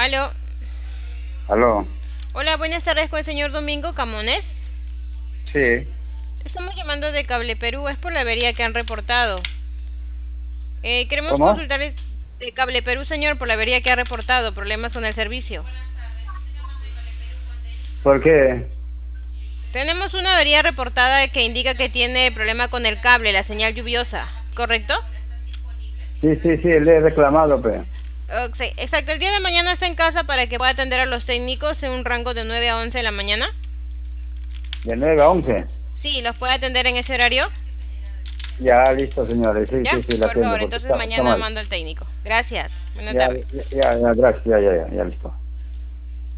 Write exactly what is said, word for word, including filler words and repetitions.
Aló. Aló, Hola, buenas tardes con el señor Domingo Camones. sí, Estamos llamando de Cable Perú, es por la avería que han reportado. Eh, queremos ¿cómo? consultarles de Cable Perú, señor, por la avería que ha reportado, problemas con el servicio. ¿Por qué? Tenemos una avería reportada que indica que tiene problema con el cable, la señal lluviosa, ¿correcto? Sí, sí, sí, le he reclamado, pe. Ok, sí, exacto, el día de mañana está en casa para que pueda atender a los técnicos en un rango de nueve a once de la mañana. De nueve a once. Sí, los puede atender en ese horario. Ya, listo, señores. Sí, Ya, sí, sí, la por atiendo, favor, porque entonces está, está mañana mal. mando al técnico. Gracias, buena Ya, tarde. ya, ya, ya, gracias, ya, ya, ya, ya, listo.